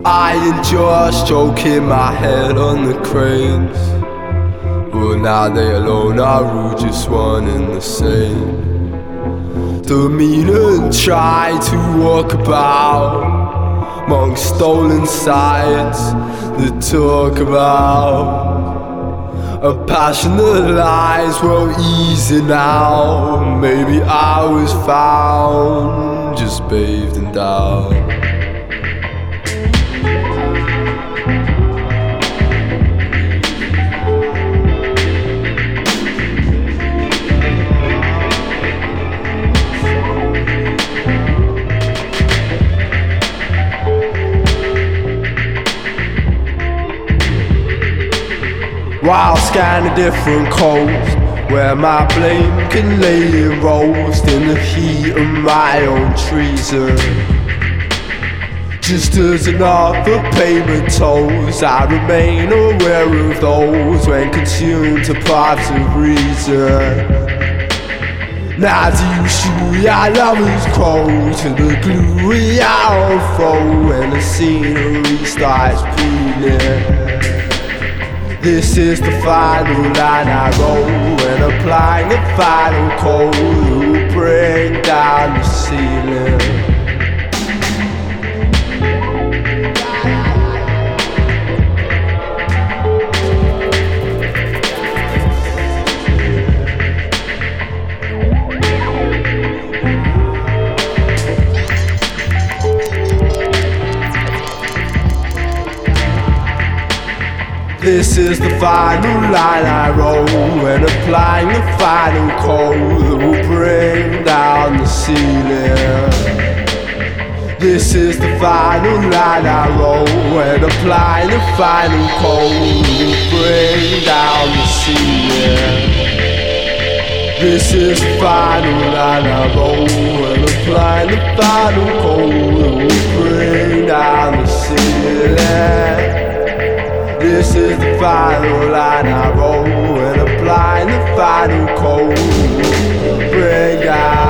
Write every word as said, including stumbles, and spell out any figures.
I enjoy stroking my head on the cranes. Well, now they alone are rude, just one and the same. Don't mean and try to walk about among stolen sights that talk about a passion that lies well easy now. Maybe I was found just bathed in doubt. While scanning different coasts where my blame can lay and roast in the heat of my own treason. Just as another payment tolls, I remain aware of those when consumed to parts of reason. Not usually our lovers cold to the gluey outflow when the scenery starts peeling. This is the final line I roll when applying the final code will bring down the ceiling. This is the final line I roll when applying the final code that will bring down the ceiling. This is the final line I roll when applying the final code that will bring down the ceiling. This is the final line I roll when applying the final code that will bring down the ceiling. This is the final line I roll and applying the final code. Bring out